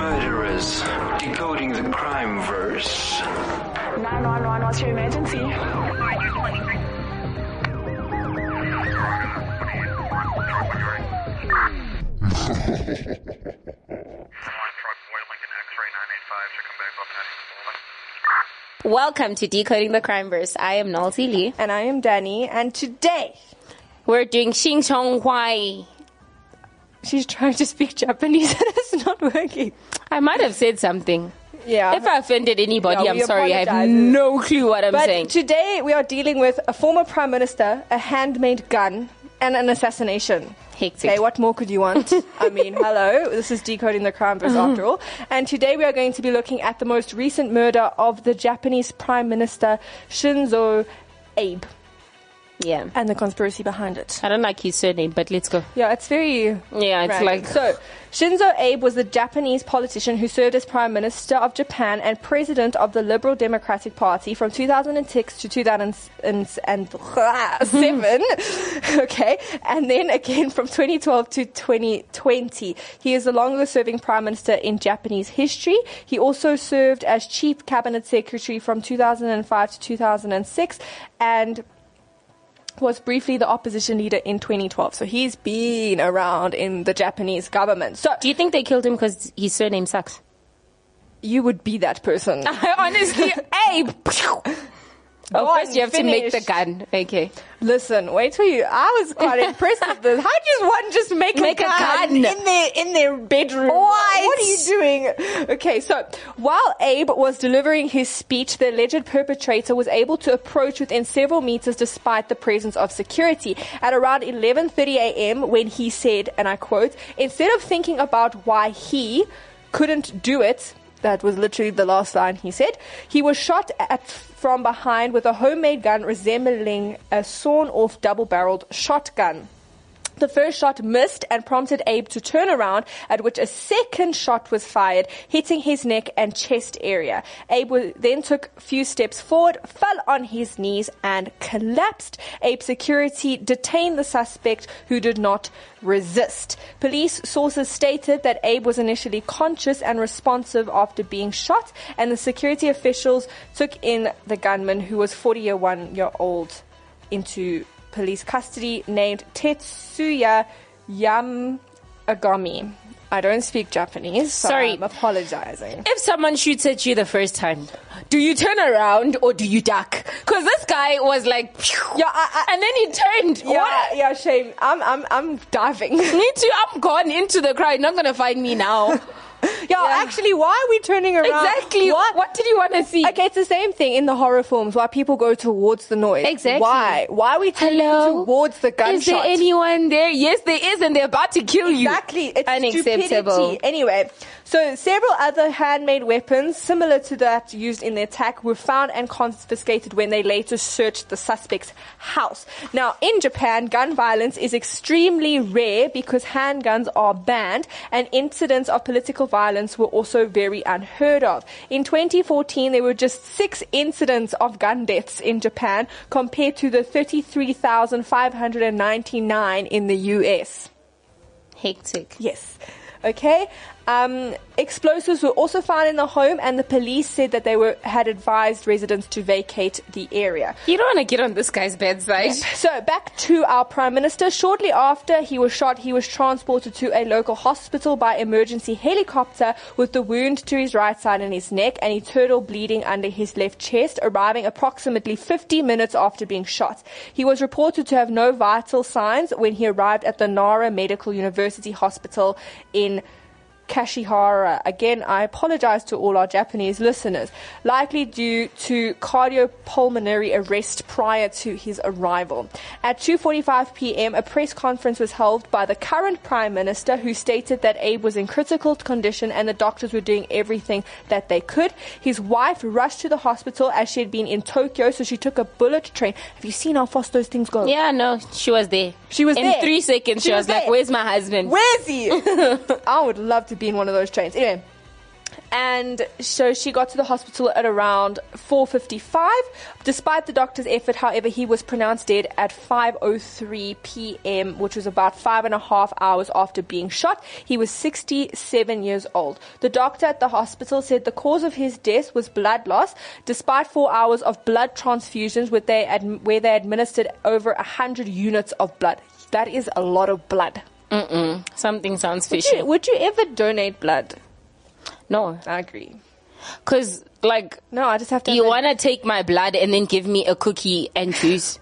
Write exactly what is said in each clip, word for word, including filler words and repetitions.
murderers, decoding the crime verse. nine one one, what's your emergency? Welcome to Decoding the Crime Verse. I am Nalty Lee. And I am Danny. And today we're doing Xing Chong Huai. She's trying to speak Japanese and it's not working. I might have said something. Yeah. If I offended anybody, yeah, I'm sorry. apologize. I have no clue what I'm but saying. Today we are dealing with a former prime minister, a handmade gun, and an assassination. Hectic. Okay, what more could you want? I mean, hello, this is Decoding the Crime Verse after all. And today we are going to be looking at the most recent murder of the Japanese Prime Minister Shinzo Abe. Yeah. And the conspiracy behind it. I don't like his surname, but let's go. Yeah, it's very... Yeah, it's random. like... So, Shinzo Abe was the Japanese politician who served as Prime Minister of Japan and President of the Liberal Democratic Party from two thousand six to two thousand seven. Okay. And then again from twenty twelve to twenty twenty. He is the longest serving Prime Minister in Japanese history. He also served as Chief Cabinet Secretary from two thousand five to two thousand six and was briefly the opposition leader in twenty twelve. So he's been around in the Japanese government. So do you think they killed him because his surname sucks? You would be that person. Honestly, Abe. Oh, Go first on, you have finish. to make the gun. Okay. Listen, wait till you. I was quite impressed with this. How does one just make, Make a, a gun gun. in their in their bedroom? What? What are you doing? Okay, so while Abe was delivering his speech, the alleged perpetrator was able to approach within several meters despite the presence of security. At around eleven thirty a.m., when he said, and I quote, "Instead of thinking about why he couldn't do it," that was literally the last line he said, he was shot at from behind with a homemade gun resembling a sawn-off double-barreled shotgun. The first shot missed and prompted Abe to turn around, at which a second shot was fired, hitting his neck and chest area. Abe was, then took a few steps forward, fell on his knees, and collapsed. Abe's security detained the suspect, who did not resist. Police sources stated that Abe was initially conscious and responsive after being shot, and the security officials took in the gunman, who was forty-one-year-old, into police custody, named Tetsuya Yamagami. I don't speak Japanese, so Sorry. I'm apologizing. If someone shoots at you the first time, do you turn around or do you duck? Because this guy was like, phew, Yeah, I, I, and then he turned. yeah, What? yeah, shame. I'm, I'm, I'm diving. Me too. I'm gone into the crowd. Not gonna find me now. Yeah, actually, why are we turning around? Exactly. What? What did you want to see? Okay, it's the same thing in the horror films. Why people go towards the noise? Exactly. Why? Why are we turning Hello? towards the gunshot? Is there anyone there? Yes, there is, and they're about to kill you. Exactly. It's Unacceptable. stupidity. Anyway, so several other handmade weapons similar to that used in the attack were found and confiscated when they later searched the suspect's house. Now, in Japan, gun violence is extremely rare because handguns are banned, and incidents of political violence were also very unheard of. In twenty fourteen, there were just six incidents of gun deaths in Japan compared to the thirty-three thousand five hundred ninety-nine in the U S. Hectic. Yes. Okay. Um, explosives were also found in the home, and the police said that they were had advised residents to vacate the area. You don't want to get on this guy's bedside. So back to our Prime Minister. Shortly after he was shot, he was transported to a local hospital by emergency helicopter with the wound to his right side and his neck and internal bleeding under his left chest, arriving approximately fifty minutes after being shot. He was reported to have no vital signs when he arrived at the Nara Medical University Hospital in Kashihara. Again, I apologize to all our Japanese listeners, likely due to cardiopulmonary arrest prior to his arrival. At two forty-five p.m., a press conference was held by the current Prime Minister, who stated that Abe was in critical condition and the doctors were doing everything that they could. His wife rushed to the hospital as she had been in Tokyo, so she took a bullet train. Have you seen how fast those things go? Yeah, no, she was there. She was in there. In three seconds, she, She was, was like, there. where's my husband? Where's he? I would love to be in one of those trains. Anyway, And so she got to the hospital at around four fifty-five. Despite the doctor's effort, however, he was pronounced dead at five oh three p.m., which was about five and a half hours after being shot. He was sixty-seven years old. The doctor at the hospital said the cause of his death was blood loss, despite four hours of blood transfusions where they, ad- where they administered over one hundred units of blood. That is a lot of blood. Mm-mm. Something sounds Would fishy. you, would you ever donate blood? No. I agree. Because, like, No, I just have to... you want to take my blood and then give me a cookie and juice.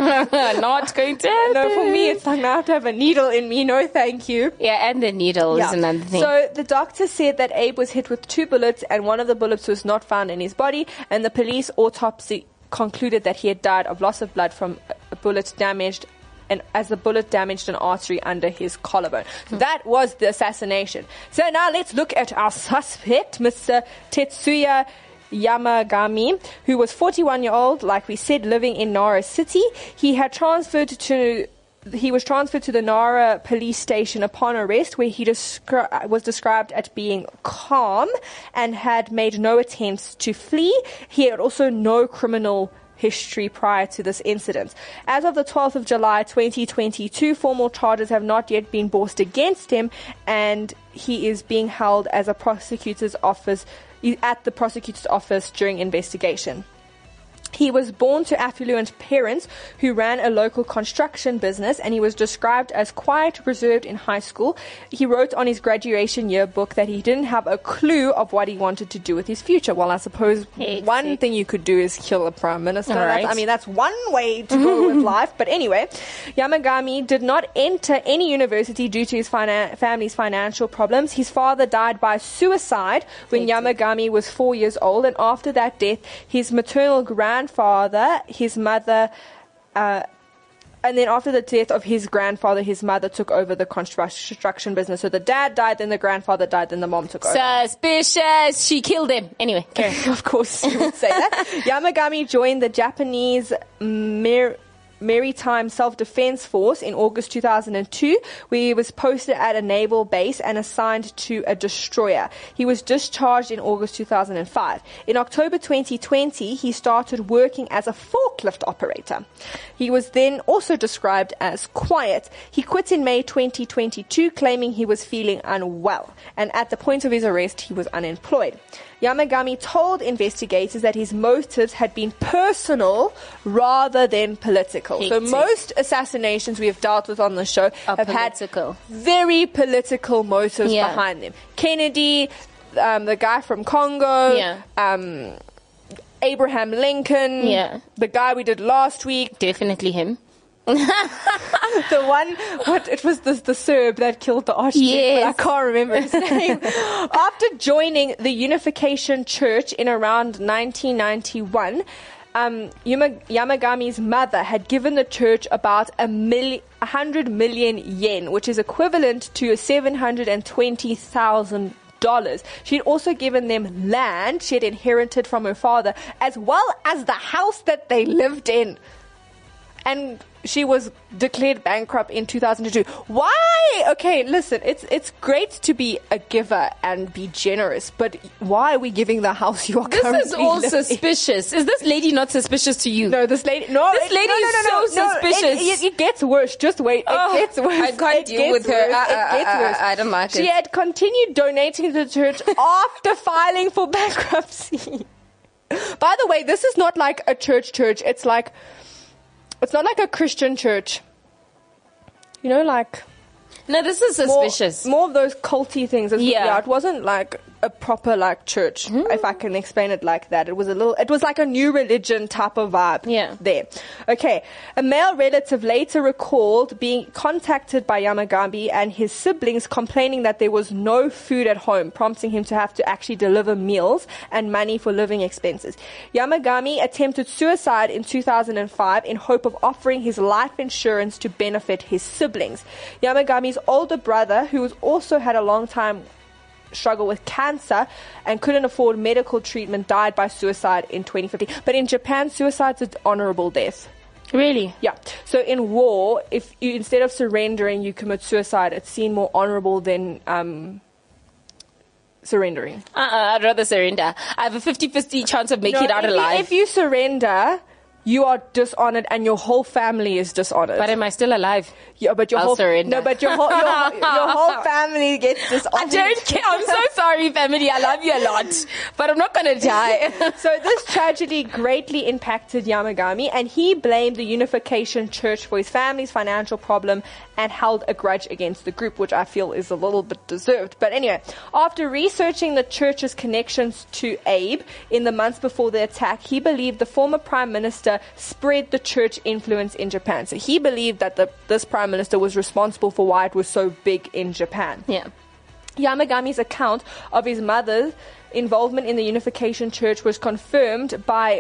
Not going to happen. No, for me, it's like now I have to have a needle in me. No, thank you. Yeah, and the needle is another thing. So the doctor said that Abe was hit with two bullets and one of the bullets was not found in his body, and the police autopsy concluded that he had died of loss of blood from a bullet damaged and as the bullet damaged an artery under his collarbone. So that was the assassination. So now let's look at our suspect, Mister Tetsuya Yamagami, who was forty-one year old, like we said, living in Nara City. He had transferred to He was transferred to the Nara police station upon arrest, where he descri- was described as being calm and had made no attempts to flee. He had also no criminal history prior to this incident. As of the twelfth of July twenty twenty-two, formal charges have not yet been brought against him, and he is being held as a prosecutor's office at the prosecutor's office during investigation. He was born to affluent parents who ran a local construction business, and he was described as quiet, reserved in high school. He wrote on his graduation yearbook that he didn't have a clue of what he wanted to do with his future. Well, I suppose Hectic. one thing you could do is kill a prime minister. All That's- right. I mean, that's one way to go with life. But anyway, Yamagami did not enter any university due to his fina- family's financial problems. His father died by suicide when Hectic. Yamagami was four years old, and after that death, his maternal grandfather Grandfather, his mother, uh, and then after the death of his grandfather, his mother took over the construction business. So the dad died, then the grandfather died, then the mom took over. Suspicious. She killed him. Anyway, carry on. Of course, you would say that. Yamagami joined the Japanese Mer- Maritime Self-Defense Force in August two thousand two, where he was posted at a naval base and assigned to a destroyer. He was discharged in August two thousand five. In October twenty twenty, he started working as a forklift operator. He was then also described as quiet. He quit in May twenty twenty-two, claiming he was feeling unwell, and at the point of his arrest, he was unemployed. Yamagami told investigators that his motives had been personal rather than political. So Hectic. most assassinations we have dealt with on the show Are have political. had very political motives Yeah. behind them. Kennedy, um, the guy from Congo, Yeah. um, Abraham Lincoln, Yeah. the guy we did last week, Definitely him. the one, what, it was the, the Serb that killed the Archduke, Yes. but I can't remember his name. After joining the Unification Church in around nineteen ninety-one, um, Yama, Yamagami's mother had given the church about a million, a hundred million yen, which is equivalent to seven hundred twenty thousand dollars. She'd also given them land she had inherited from her father, as well as the house that they lived in. And she was declared bankrupt in two thousand two. Why? Okay, listen, it's it's great to be a giver and be generous, but why are we giving the house you are This currently is all living in? suspicious. Is this lady not suspicious to you? No, this lady. No, This it- lady no, no, is no, no, so no, suspicious. It, it, it gets worse. Just wait. It Oh, gets worse. I can't It deal gets with her. worse. I- It I- gets I- worse. I don't like She it. had continued donating to the church after filing for bankruptcy. By the way, this is not like a church church. It's like, it's not like a Christian church. You know, like No, this is more, suspicious. more of those culty things. It's- Yeah. yeah, it wasn't like a proper like church, if I can explain it like that. It was a little, it was like a new religion type of vibe. Yeah. There. Okay. A male relative later recalled being contacted by Yamagami and his siblings complaining that there was no food at home, prompting him to have to actually deliver meals and money for living expenses. Yamagami attempted suicide in two thousand five in hope of offering his life insurance to benefit his siblings. Yamagami's older brother, who was also had a long time struggle with cancer and couldn't afford medical treatment, died by suicide in twenty fifteen. But in Japan, suicide's an honorable death. Really? Yeah. So in war, if you instead of surrendering, you commit suicide, it's seen more honorable than um, surrendering. Uh-uh, I'd rather surrender. I have a fifty-fifty chance of making No, it out if you- alive. If you surrender, you are dishonored and your whole family is dishonored. But am I still alive? Yeah, but your I'll whole surrender. No, but your whole your, your whole family gets dishonored. I don't care. I'm so sorry, family. I love you a lot. But I'm not going to die. So this tragedy greatly impacted Yamagami, and he blamed the Unification Church for his family's financial problem and held a grudge against the group, which I feel is a little bit deserved. But anyway, after researching the church's connections to Abe in the months before the attack, he believed the former prime minister spread the church influence in Japan. So he believed that the, this prime minister was responsible for why it was so big in Japan. Yeah. Yamagami's account of his mother's involvement in the Unification Church was confirmed by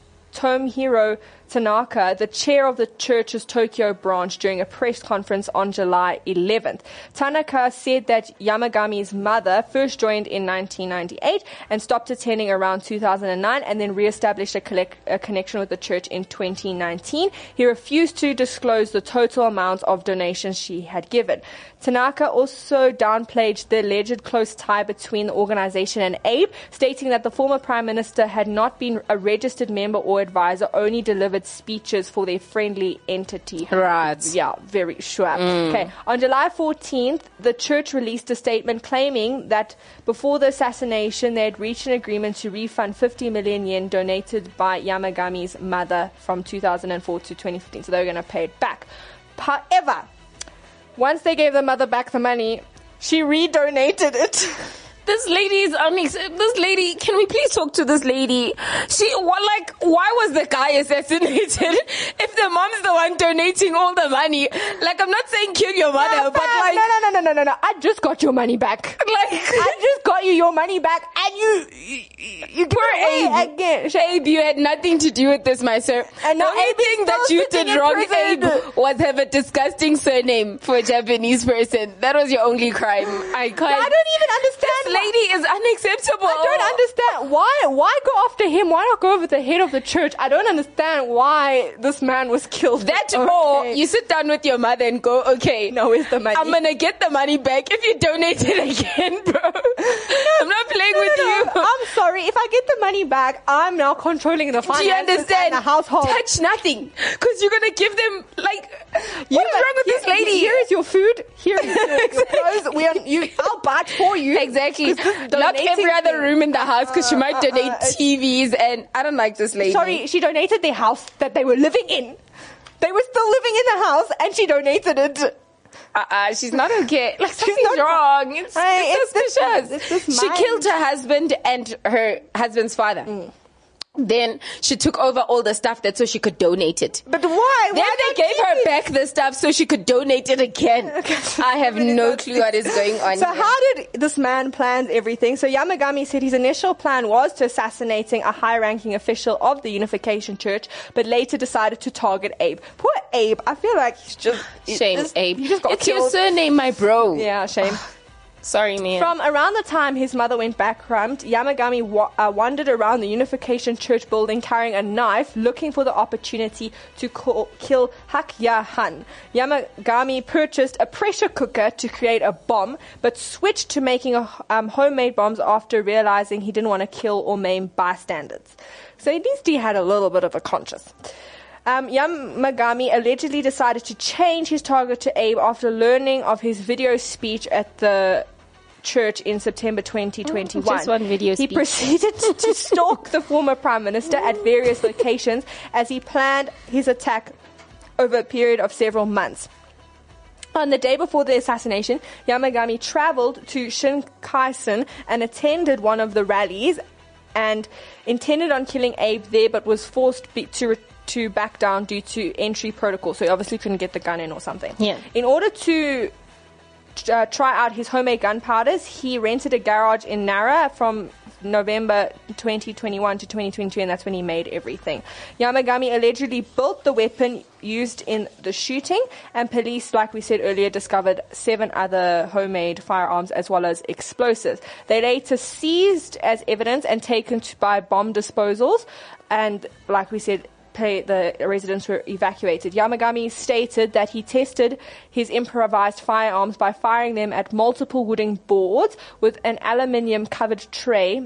Tomohiro Tanaka, the chair of the church's Tokyo branch, during a press conference on July eleventh. Tanaka said that Yamagami's mother first joined in nineteen ninety-eight and stopped attending around two thousand nine, and then re-established a, collect- a connection with the church in twenty nineteen. He refused to disclose the total amount of donations she had given. Tanaka also downplayed the alleged close tie between the organization and Abe, stating that the former prime minister had not been a registered member or advisor, only delivered speeches for their friendly entity. Right. Yeah, very sure. Okay. On July fourteenth, the church released a statement claiming that before the assassination, they had reached an agreement to refund fifty million yen donated by Yamagami's mother from two thousand four to twenty fifteen. So they were going to pay it back. However, once they gave the mother back the money, she redonated it. This lady is unacceptable. This lady, can we please talk to this lady? She, what, like, why was the guy assassinated if the mom's the one donating all the money? Like, I'm not saying kill your mother, No, but fam, like, no, no, no, no, no, no, no. I just got your money back. like, I just got you your money back, and you, you, you give poor it away Abe. again. Abe, you had nothing to do with this, my sir. And now the only Abe is thing that still you sitting did in wrong, prison. Abe, was have a disgusting surname for a Japanese person. That was your only crime. I can't. I don't even understand. This why- lady is unacceptable. I don't understand why. Why go after him? Why not go over the head of the church? I don't understand why this man was killed. That Okay. or you sit down with your mother and go, okay, No, where's the money? I'm gonna get the money back if you donate it again, bro. I'm not playing No, with no, you. no. I'm sorry. If I get the money back, I'm now controlling the Do finances you understand? and the household. Touch nothing, because you're gonna give them like. What Yeah, is but wrong with here- this lady? Here is your food. Here is your, your clothes. We are, you, I'll buy it for you. Exactly. 'Cause this Lock donating every other thing- room in the house because she might uh, donate uh, T Vs, and I don't like this lady. Sorry, she donated their house that they were living in. They were still living in the house, and she donated it. Uh-uh, she's not okay. Like, something's not- wrong. It's, Hey, it's it's suspicious. this- it's this she mind. killed her husband and her husband's father. Then she took over all the stuff that so she could donate it. But why? Then why they not gave keep her it? back the stuff so she could donate it again. I have no clue what is going on So here. how did this man plan everything? So Yamagami said his initial plan was to assassinating a high-ranking official of the Unification Church, but later decided to target Abe. Poor Abe. I feel like he's just Shame, just- Abe. He just got It's your killed. surname, my bro. Yeah, shame. Sorry, man. From around the time his mother went bankrupt, Yamagami wa- uh, wandered around the Unification Church building carrying a knife, looking for the opportunity to call, kill Hakya Han. Yamagami purchased a pressure cooker to create a bomb, but switched to making a, um, homemade bombs after realizing he didn't want to kill or maim bystanders. So at least he had a little bit of a conscience. Um, Yamagami allegedly decided to change his target to Abe after learning of his video speech at the church in September twenty twenty-one. Just one video he speech. proceeded to, to stalk the former prime minister at various locations as he planned his attack over a period of several months. On the day before the assassination, Yamagami traveled to Shinkansen and attended one of the rallies and intended on killing Abe there, but was forced be- to re- to back down due to entry protocol. So he obviously couldn't get the gun in or something. Yeah. In order to uh, try out his homemade gunpowders, he rented a garage in Nara from November twenty twenty-one to twenty twenty-two, and that's when he made everything. Yamagami allegedly built the weapon used in the shooting, and police, like we said earlier, discovered seven other homemade firearms as well as explosives. They later seized as evidence and taken to by bomb disposals, and like we said, pay, the residents were evacuated. Yamagami stated that he tested his improvised firearms by firing them at multiple wooden boards with an aluminium-covered tray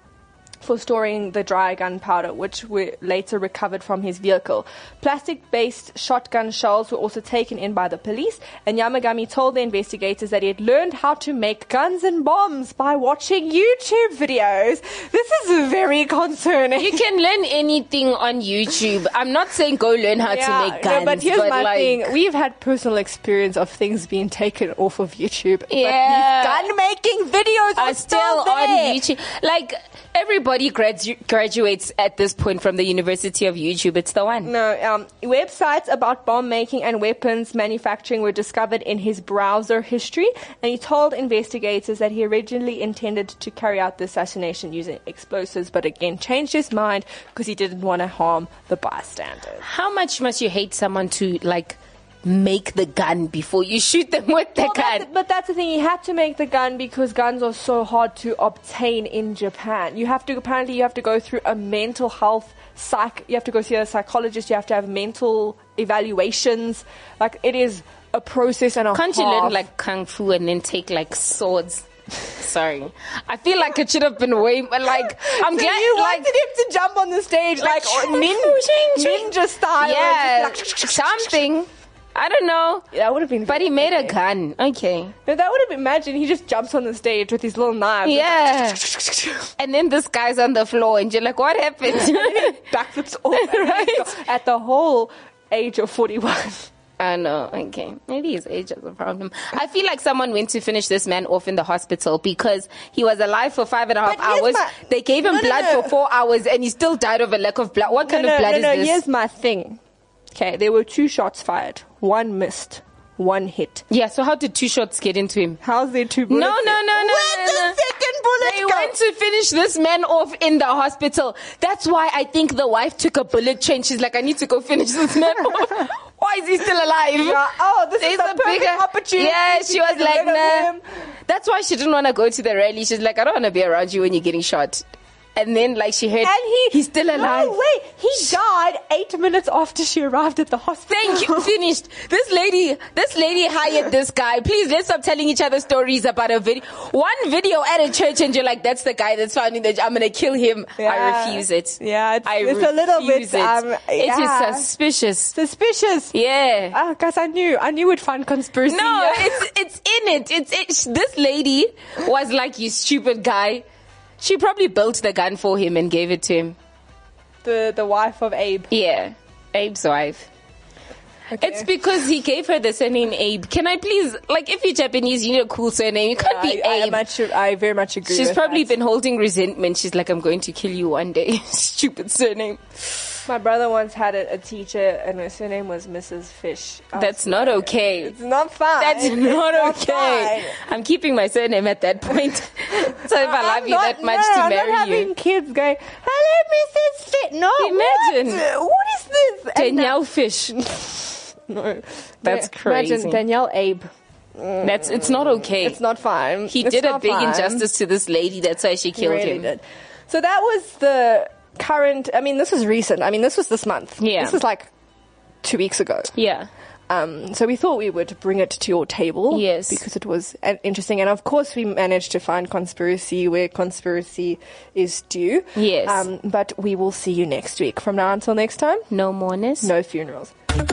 for storing the dry gunpowder, which were later recovered from his vehicle. Plastic-based shotgun shells were also taken in by the police, and Yamagami told the investigators that he had learned how to make guns and bombs by watching YouTube videos. This is very concerning. You can learn anything on YouTube. I'm not saying go learn how Yeah, to make guns. no, but here's but my like, thing. We've had personal experience of things being taken off of YouTube. Yeah. But these gun-making videos are, are still there. on YouTube. Like, everybody gradu- graduates at this point from the University of YouTube. It's the one. No, um, websites about bomb making and weapons manufacturing were discovered in his browser history, and he told investigators that he originally intended to carry out the assassination using explosives, but again changed his mind because he didn't want to harm the bystanders. How much must you hate someone to, like, make the gun before you shoot them with the Well, gun? that's, but that's the thing, he had to make the gun because guns are so hard to obtain in Japan. You have to, apparently you have to go through a mental health psych, you have to go see a psychologist, you have to have mental evaluations. Like, it is a process and a Can't you half. learn, like, kung fu and then take, like, swords? Sorry. I feel like it should have been way, but, like, I'm So glad, you like, wanted him to jump on the stage like, Like, or nin- ninja style. yeah, just like- something. I don't know. That would have been. But he made a okay. gun. Okay. No, that would have been. Imagine he just jumps on the stage with his little knife. Yeah. And then this guy's on the floor and you're like, what happened? Backflips all Right. at the whole age of forty-one. I know. Okay. Maybe his age is a problem. I feel like someone went to finish this man off in the hospital because he was alive for five and a half But here's hours. my- They gave him No, no, blood no. for four hours and he still died of a lack of blood. What kind no, of blood no, is no, this? Here's my thing. Okay, there were two shots fired. One missed. One hit. Yeah, so how did two shots get into him? How's there two bullets? No, no, no, no, Where's no, the no. second bullet They go? went to finish this man off in the hospital. That's why I think the wife took a bullet train. She's like, I need to go finish this man off. Why is he still alive? Yeah, oh, this There's is a, perfect opportunity. Yeah, to she was get like, rid of nah. him. That's why she didn't want to go to the rally. She's like, I don't want to be around you when you're getting shot. And then, like, she heard, And he, he's still alive. No, wait, he died eight minutes after she arrived at the hospital. Thank you. Finished. This lady, this lady hired this guy. Please, let's stop telling each other stories about a video. One video at a church and you're like, that's the guy that's found in the, I'm going to kill him. Yeah. I refuse it. Yeah, it's, I it's a little bit, refuse it. um, It yeah. is suspicious. Suspicious. Yeah. Ah, guys, I knew, I knew we'd find conspiracy. No, here. it's it's in it. It's it. This lady was like, you stupid guy. She probably built the gun for him and gave it to him. the the wife of Abe. Yeah, Abe's wife. Okay. It's because he gave her the surname Abe. Can I please, like, if you're Japanese, you need a cool surname. You can't be I, I, Abe. much, I very much agree. She's with probably that. been holding resentment. She's like, I'm going to kill you one day. Stupid surname. My brother once had a, a teacher, and her surname was Missus Fish. I That's was not like, okay. It's not fine. That's It's not okay. fine. I'm keeping my surname at that point. So if I love I'm you not- that much no, to I'm marry not you. having kids going, hello, Missus Fish. No, Imagine. What, what is this? And Danielle Fish. No. That's Yeah, crazy. Imagine Danielle Abe. That's it's not okay. It's not fine. He It's did a not big fine. injustice to this lady. That's why she He killed really him. did. So that was the current, I mean, this is recent. I mean, this was this month. Yeah. This is like two weeks ago. Yeah. Um, so we thought we would bring it to your table. Yes. Because it was uh, interesting. And of course, we managed to find conspiracy where conspiracy is due. Yes. Um, but we will see you next week. From now until next time, No mourners. no funerals.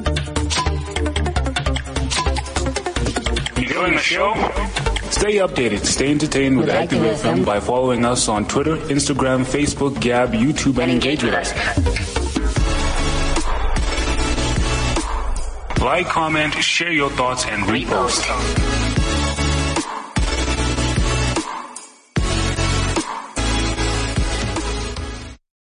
Enjoying the show? Stay updated, stay entertained with With Active Active F M F M by following us on Twitter, Instagram, Facebook, Gab, YouTube, and engage with us. Like, comment, share your thoughts, and repost.